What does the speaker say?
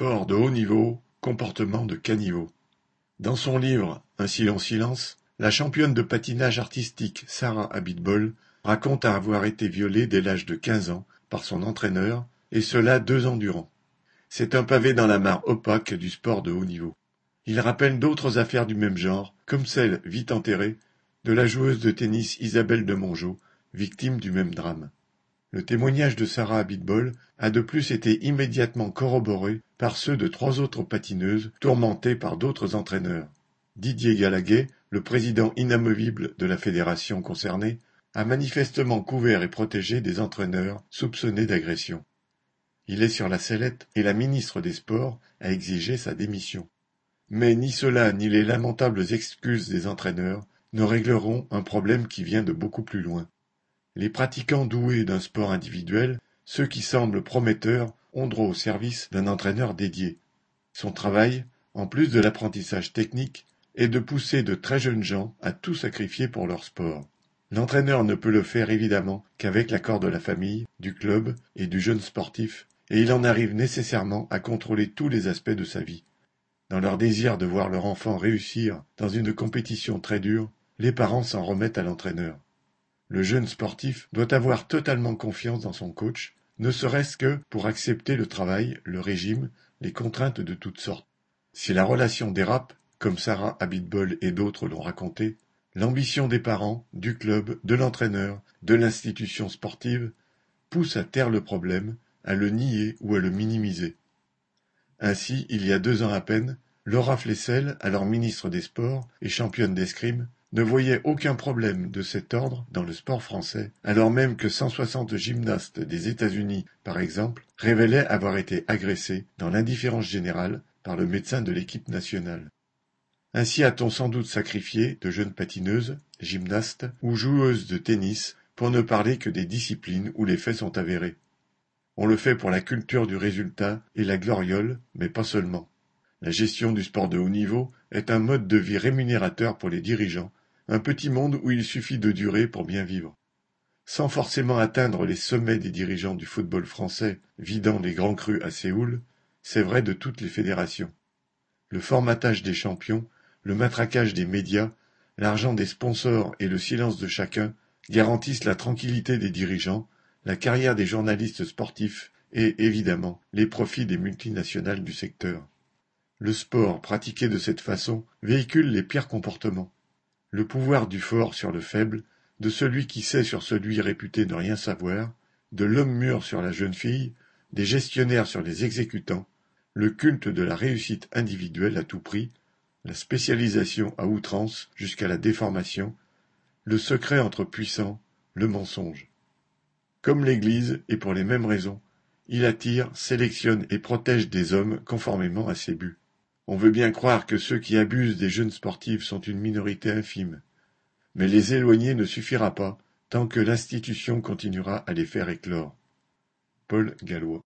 Sport de haut niveau, comportement de caniveau. Dans son livre Ainsi en silence, la championne de patinage artistique Sarah Abitbol raconte avoir été violée dès l'âge de 15 ans par son entraîneur, et cela 2 ans durant. C'est un pavé dans la mare opaque du sport de haut niveau. Il rappelle d'autres affaires du même genre, comme celle, vite enterrée, de la joueuse de tennis Isabelle de Mongeau, victime du même drame. Le témoignage de Sarah Abitbol a de plus été immédiatement corroboré par ceux de 3 autres patineuses tourmentées par d'autres entraîneurs. Didier Galaguet, le président inamovible de la fédération concernée, a manifestement couvert et protégé des entraîneurs soupçonnés d'agression. Il est sur la sellette et la ministre des Sports a exigé sa démission. Mais ni cela ni les lamentables excuses des entraîneurs ne régleront un problème qui vient de beaucoup plus loin. Les pratiquants doués d'un sport individuel, ceux qui semblent prometteurs, ont droit au service d'un entraîneur dédié. Son travail, en plus de l'apprentissage technique, est de pousser de très jeunes gens à tout sacrifier pour leur sport. L'entraîneur ne peut le faire évidemment qu'avec l'accord de la famille, du club et du jeune sportif, et il en arrive nécessairement à contrôler tous les aspects de sa vie. Dans leur désir de voir leur enfant réussir dans une compétition très dure, les parents s'en remettent à l'entraîneur. Le jeune sportif doit avoir totalement confiance dans son coach, ne serait-ce que pour accepter le travail, le régime, les contraintes de toutes sortes. Si la relation dérape, comme Sarah Abitbol et d'autres l'ont raconté, l'ambition des parents, du club, de l'entraîneur, de l'institution sportive pousse à taire le problème, à le nier ou à le minimiser. Ainsi, il y a 2 ans à peine, Laura Flessel, alors ministre des Sports et championne d'escrime, ne voyait aucun problème de cet ordre dans le sport français, alors même que 160 gymnastes des États-Unis, par exemple, révélaient avoir été agressés dans l'indifférence générale par le médecin de l'équipe nationale. Ainsi a-t-on sans doute sacrifié de jeunes patineuses, gymnastes ou joueuses de tennis, pour ne parler que des disciplines où les faits sont avérés. On le fait pour la culture du résultat et la gloriole, mais pas seulement. La gestion du sport de haut niveau est un mode de vie rémunérateur pour les dirigeants, un petit monde où il suffit de durer pour bien vivre. Sans forcément atteindre les sommets des dirigeants du football français vidant les grands crus à Séoul, c'est vrai de toutes les fédérations. Le formatage des champions, le matraquage des médias, l'argent des sponsors et le silence de chacun garantissent la tranquillité des dirigeants, la carrière des journalistes sportifs et, évidemment, les profits des multinationales du secteur. Le sport pratiqué de cette façon véhicule les pires comportements. Le pouvoir du fort sur le faible, de celui qui sait sur celui réputé ne rien savoir, de l'homme mûr sur la jeune fille, des gestionnaires sur les exécutants, le culte de la réussite individuelle à tout prix, la spécialisation à outrance jusqu'à la déformation, le secret entre puissants, le mensonge. Comme l'Église, et pour les mêmes raisons, il attire, sélectionne et protège des hommes conformément à ses buts. On veut bien croire que ceux qui abusent des jeunes sportifs sont une minorité infime, mais les éloigner ne suffira pas tant que l'institution continuera à les faire éclore. Paul Gallois.